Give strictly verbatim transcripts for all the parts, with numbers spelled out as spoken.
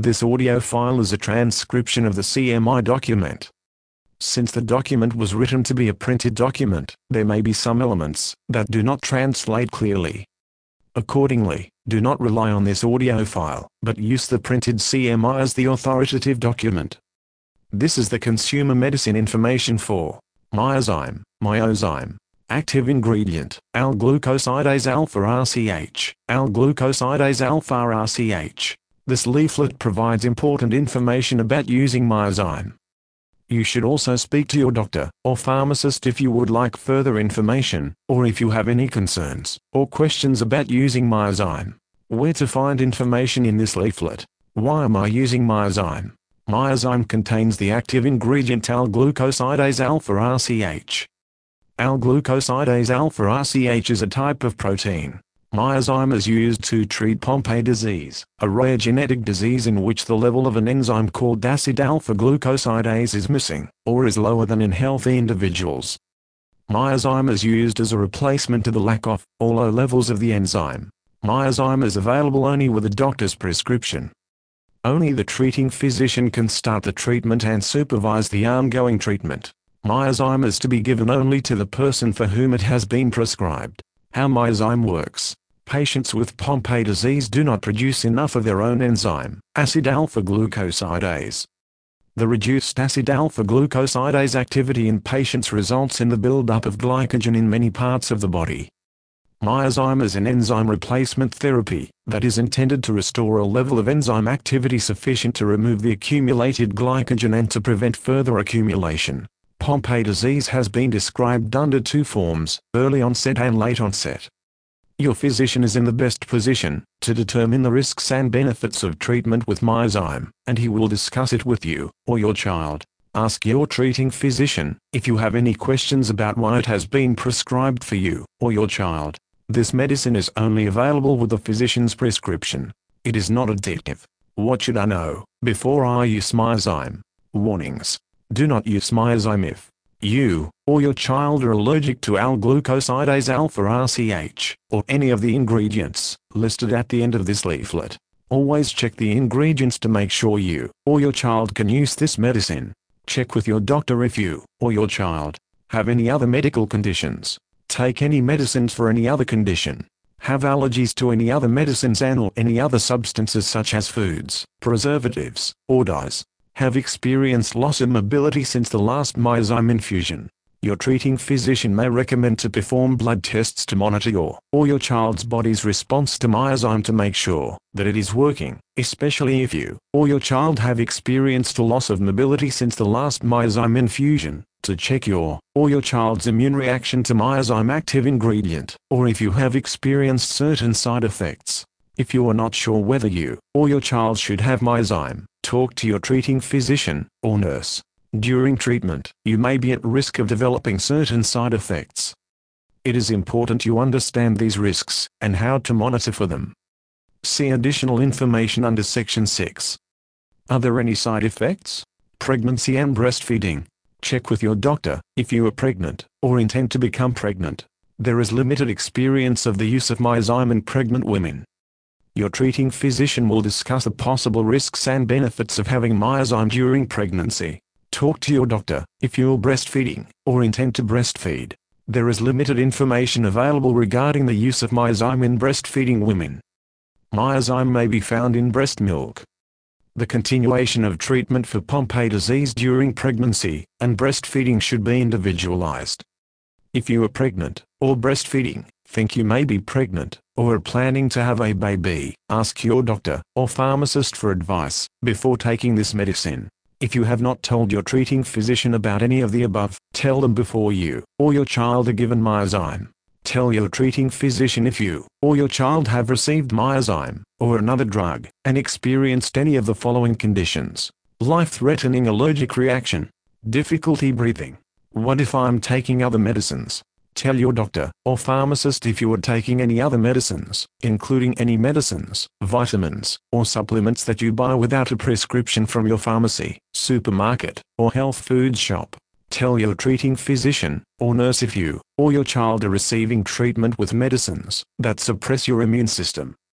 This audio file is a transcription of the C M I document. Since the document was written to be a printed document, there may be some elements that do not translate clearly. Accordingly, do not rely on this audio file, but use the printed C M I as the authoritative document. This is the consumer medicine information for Myozyme, Myozyme. Active ingredient, L-glucosidase alpha R C H, L-glucosidase alpha R C H. This leaflet provides important information about using Myozyme. You should also speak to your doctor or pharmacist if you would like further information, or if you have any concerns or questions about using Myozyme. Where to find information in this leaflet? Why am I using Myozyme? Myozyme contains the active ingredient L-glucosidase alpha R C H. L-glucosidase alpha R C H is a type of protein. Myozyme is used to treat Pompe disease, a rare genetic disease in which the level of an enzyme called acid alpha-glucosidase is missing, or is lower than in healthy individuals. Myozyme is used as a replacement to the lack of, or low levels of the enzyme. Myozyme is available only with a doctor's prescription. Only the treating physician can start the treatment and supervise the ongoing treatment. Myozyme is to be given only to the person for whom it has been prescribed. How Myozyme works. Patients with Pompe disease do not produce enough of their own enzyme, acid alpha-glucosidase. The reduced acid alpha-glucosidase activity in patients results in the buildup of glycogen in many parts of the body. Myozyme is an enzyme replacement therapy that is intended to restore a level of enzyme activity sufficient to remove the accumulated glycogen and to prevent further accumulation. Pompe disease has been described under two forms, early onset and late onset. Your physician is in the best position to determine the risks and benefits of treatment with Myozyme, and he will discuss it with you or your child. Ask your treating physician if you have any questions about why it has been prescribed for you or your child. This medicine is only available with a physician's prescription. It is not addictive. What should I know before I use Myozyme? Warnings. Do not use Myozyme if you or your child are allergic to L-glucosidase alpha R C H, or any of the ingredients listed at the end of this leaflet. Always check the ingredients to make sure you or your child can use this medicine. Check with your doctor if you or your child have any other medical conditions. Take any medicines for any other condition. Have allergies to any other medicines and or any other substances such as foods, preservatives, or dyes. Have experienced loss of mobility since the last Myozyme infusion. Your treating physician may recommend to perform blood tests to monitor your or your child's body's response to Myozyme to make sure that it is working, especially if you or your child have experienced a loss of mobility since the last Myozyme infusion, to check your or your child's immune reaction to Myozyme active ingredient, or if you have experienced certain side effects. If you are not sure whether you or your child should have Myozyme, talk to your treating physician or nurse. During treatment, you may be at risk of developing certain side effects. It is important you understand these risks and how to monitor for them. See additional information under Section six. Are there any side effects? Pregnancy and breastfeeding. Check with your doctor if you are pregnant or intend to become pregnant. There is limited experience of the use of Myozyme in pregnant women. Your treating physician will discuss the possible risks and benefits of having Myozyme during pregnancy. Talk to your doctor if you are breastfeeding or intend to breastfeed. There is limited information available regarding the use of Myozyme in breastfeeding women. Myozyme may be found in breast milk. The continuation of treatment for Pompe disease during pregnancy and breastfeeding should be individualized. If you are pregnant or breastfeeding, think you may be pregnant, or are planning to have a baby, ask your doctor or pharmacist for advice before taking this medicine. If you have not told your treating physician about any of the above, tell them before you or your child are given Myozyme. Tell your treating physician if you or your child have received Myozyme or another drug and experienced any of the following conditions: life-threatening allergic reaction, difficulty breathing. What if I'm taking other medicines? Tell your doctor or pharmacist if you are taking any other medicines, including any medicines, vitamins, or supplements that you buy without a prescription from your pharmacy, supermarket, or health food shop. Tell your treating physician or nurse if you or your child are receiving treatment with medicines that suppress your immune system.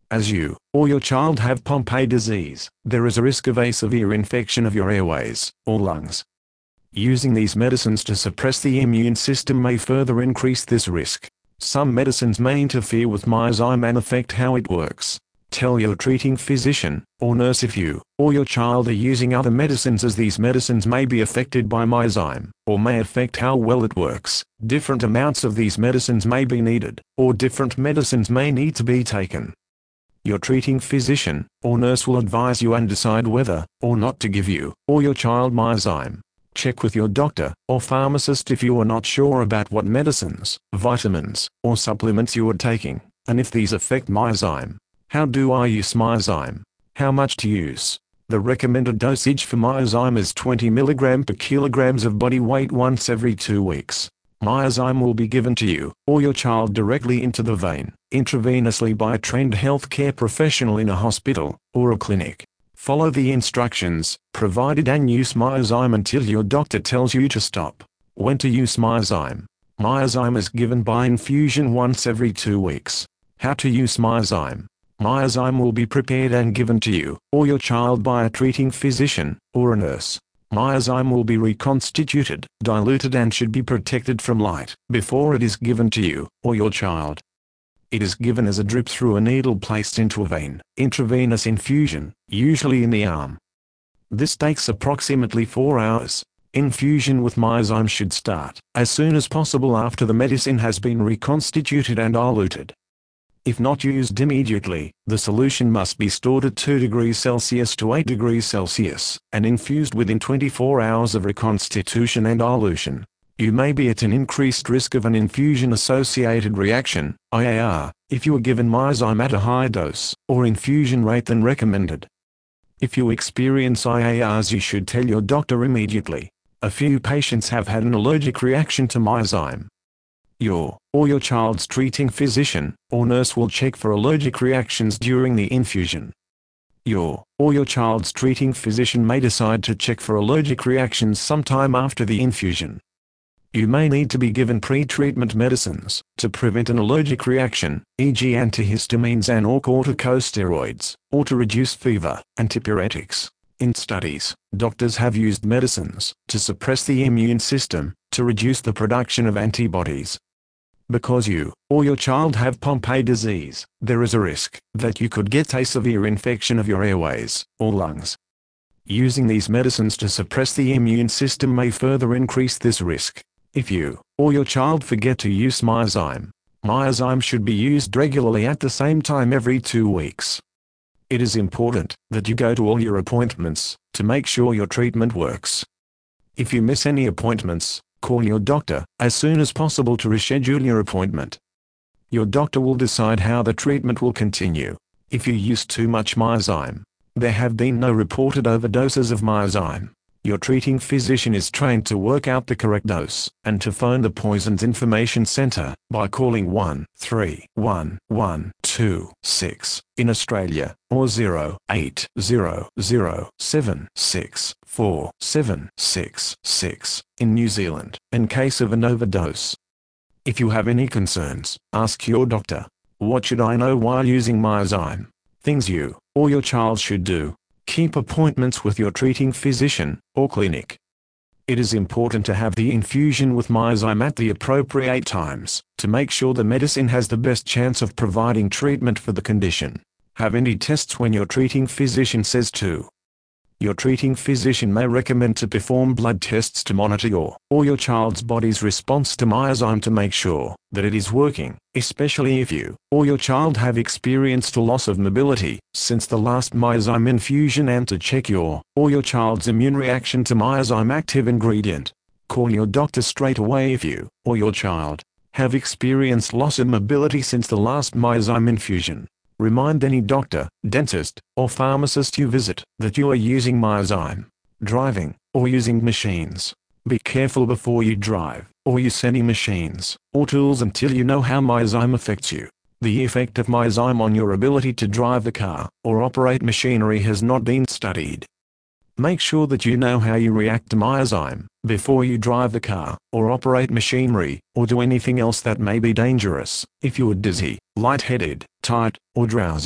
As you or your child have Pompe disease, there is a risk of a severe infection of your airways or lungs. Using these medicines to suppress the immune system may further increase this risk. Some medicines may interfere with Myozyme and affect how it works. Tell your treating physician or nurse if you or your child are using other medicines, as these medicines may be affected by Myozyme, or may affect how well it works. Different amounts of these medicines may be needed, or different medicines may need to be taken. Your treating physician or nurse will advise you and decide whether or not to give you or your child Myozyme. Check with your doctor or pharmacist if you are not sure about what medicines, vitamins, or supplements you are taking, and if these affect Myozyme. How do I use Myozyme? How much to use? The recommended dosage for Myozyme is twenty milligrams per kilograms of body weight once every two weeks. Myozyme will be given to you or your child directly into the vein, intravenously by a trained healthcare professional in a hospital or a clinic. Follow the instructions provided and use Myozyme until your doctor tells you to stop. When to use Myozyme? Myozyme is given by infusion once every two weeks. How to use Myozyme? Myozyme will be prepared and given to you or your child by a treating physician or a nurse. Myozyme will be reconstituted, diluted, and should be protected from light before it is given to you or your child. It is given as a drip through a needle placed into a vein, intravenous infusion, usually in the arm. This takes approximately four hours. Infusion with Myozyme should start as soon as possible after the medicine has been reconstituted and diluted. If not used immediately, the solution must be stored at two degrees Celsius to eight degrees Celsius, and infused within twenty-four hours of reconstitution and dilution. You may be at an increased risk of an infusion-associated reaction, I A R, if you are given Myozyme at a higher dose or infusion rate than recommended. If you experience I A Rs, you should tell your doctor immediately. A few patients have had an allergic reaction to Myozyme. Your or your child's treating physician or nurse will check for allergic reactions during the infusion. Your or your child's treating physician may decide to check for allergic reactions sometime after the infusion. You may need to be given pre-treatment medicines to prevent an allergic reaction, for example antihistamines and or corticosteroids, or to reduce fever, antipyretics. In studies, doctors have used medicines to suppress the immune system to reduce the production of antibodies. Because you or your child have Pompe disease, there is a risk that you could get a severe infection of your airways or lungs. Using these medicines to suppress the immune system may further increase this risk. If you or your child forget to use Myozyme, Myozyme should be used regularly at the same time every two weeks. It is important that you go to all your appointments to make sure your treatment works. If you miss any appointments, call your doctor as soon as possible to reschedule your appointment. Your doctor will decide how the treatment will continue. If you use too much Myozyme, there have been no reported overdoses of Myozyme. Your treating physician is trained to work out the correct dose and to phone the Poisons Information Center by calling one three one one two six in Australia or zero eight zero zero seven six four seven six six in New Zealand in case of an overdose. If you have any concerns, ask your doctor. What should I know while using Myozyme? Things you or your child should do. Keep appointments with your treating physician or clinic. It is important to have the infusion with Myozyme at the appropriate times to make sure the medicine has the best chance of providing treatment for the condition. Have any tests when your treating physician says to. Your treating physician may recommend to perform blood tests to monitor your or your child's body's response to Myozyme to make sure that it is working, especially if you or your child have experienced a loss of mobility since the last Myozyme infusion, and to check your or your child's immune reaction to Myozyme active ingredient. Call your doctor straight away if you or your child have experienced loss of mobility since the last Myozyme infusion. Remind any doctor, dentist, or pharmacist you visit that you are using Myozyme. Driving or using machines. Be careful before you drive or use any machines or tools until you know how Myozyme affects you. The effect of Myozyme on your ability to drive the car or operate machinery has not been studied. Make sure that you know how you react to Myozyme before you drive the car or operate machinery or do anything else that may be dangerous. If you are dizzy, lightheaded, tired, or drowsy,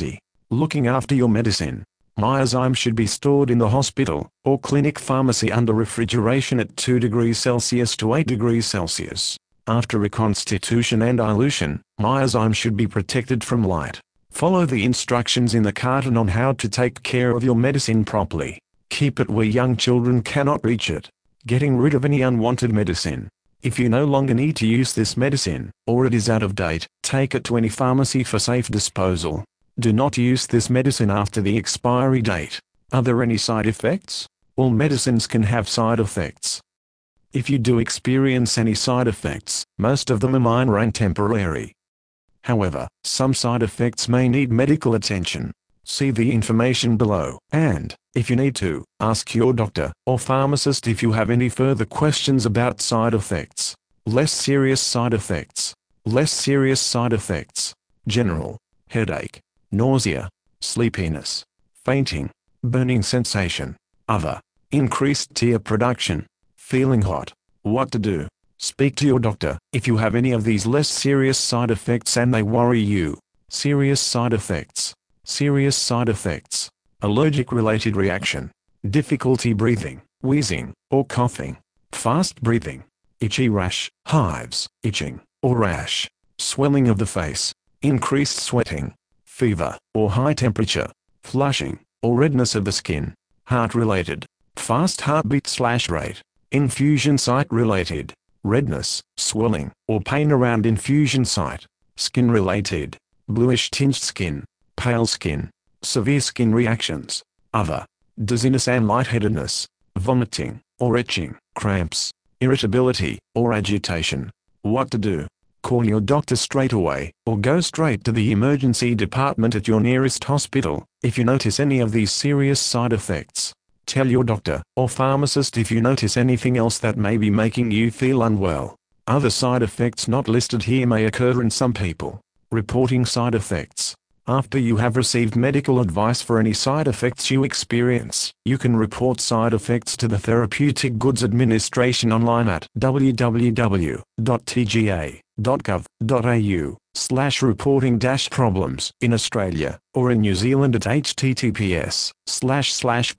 Looking after your medicine. Myozyme should be stored in the hospital or clinic pharmacy under refrigeration at two degrees Celsius to eight degrees Celsius. After reconstitution and dilution, Myozyme should be protected from light. Follow the instructions in the carton on how to take care of your medicine properly. Keep it where young children cannot reach it. Getting rid of any unwanted medicine. If you no longer need to use this medicine, or it is out of date, take it to any pharmacy for safe disposal. Do not use this medicine after the expiry date. Are there any side effects? All medicines can have side effects. If you do experience any side effects, most of them are minor and temporary. However, some side effects may need medical attention. See the information below, and, if you need to, ask your doctor or pharmacist if you have any further questions about side effects. Less serious side effects. Less serious side effects. General headache, nausea, sleepiness, fainting, burning sensation. Other, increased tear production, feeling hot. What to do? Speak to your doctor if you have any of these less serious side effects and they worry you. Serious side effects. Serious side effects. Allergic-related reaction. Difficulty breathing, wheezing, or coughing. Fast breathing. Itchy rash, hives, itching, or rash. Swelling of the face. Increased sweating. Fever, or high temperature. Flushing, or redness of the skin. Heart-related. Fast heartbeat slash rate. Infusion site-related. Redness, swelling, or pain around infusion site. Skin-related. Bluish-tinged skin. Pale skin. Severe skin reactions. Other. Dizziness and lightheadedness. Vomiting, or itching, cramps, irritability, or agitation. What to do? Call your doctor straight away, or go straight to the emergency department at your nearest hospital, if you notice any of these serious side effects. Tell your doctor or pharmacist if you notice anything else that may be making you feel unwell. Other side effects not listed here may occur in some people. Reporting side effects. After you have received medical advice for any side effects you experience, you can report side effects to the Therapeutic Goods Administration online at w w w dot t g a dot gov dot a u slash reporting dash problems in Australia, or in New Zealand at h t t p s slash slash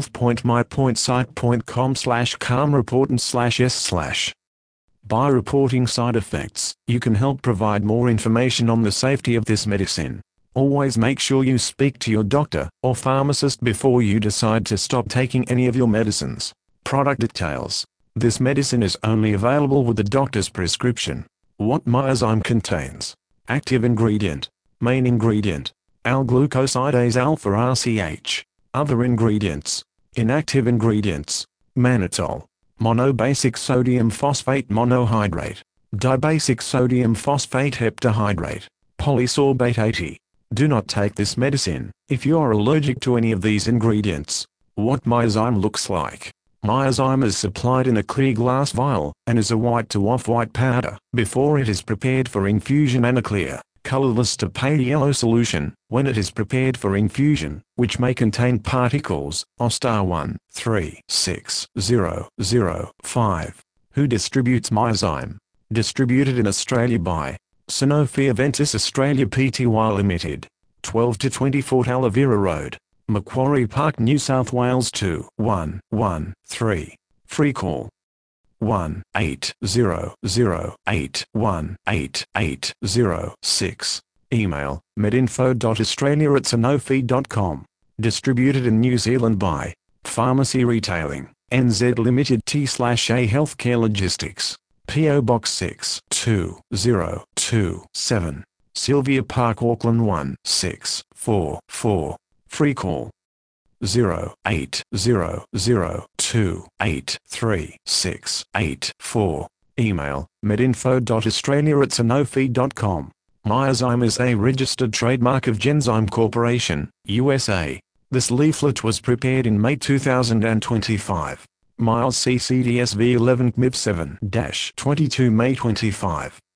pofhealth.mypointsite.com slash calm report and slash s slash. By reporting side effects, you can help provide more information on the safety of this medicine. Always make sure you speak to your doctor or pharmacist before you decide to stop taking any of your medicines. Product details. This medicine is only available with the doctor's prescription. What Myozyme contains. Active ingredient. Main ingredient. L-glucosidase alpha R C H. Other ingredients. Inactive ingredients. Mannitol. Monobasic sodium phosphate monohydrate. Dibasic sodium phosphate heptahydrate. Polysorbate eighty. Do not take this medicine if you are allergic to any of these ingredients. What Myozyme looks like. Myozyme is supplied in a clear glass vial and is a white to off-white powder before it is prepared for infusion, and a clear, colorless to pale yellow solution when it is prepared for infusion, which may contain particles of star one three six zero zero five. Who distributes Myozyme? Distributed in Australia by Sanofi Aventis Australia Pty Limited, twelve to twenty-four Talavera Road, Macquarie Park, New South Wales two one one three. Free call one eight zero zero eight one eight eight zero six. Email medinfo dot australia at sanofi dot com. Distributed in New Zealand by Pharmacy Retailing, N Z Limited T slash A Healthcare Logistics. P O Box six two zero two seven, Sylvia Park, Auckland one six four four. Free call zero eight zero zero two eight three six eight four. Email medinfo dot australia at sanofi dot com. Myozyme is a registered trademark of Genzyme Corporation, U S A. This leaflet was prepared in May two thousand twenty-five. Miles C C D S V eleven C M I B seven twenty-two May twenty-five.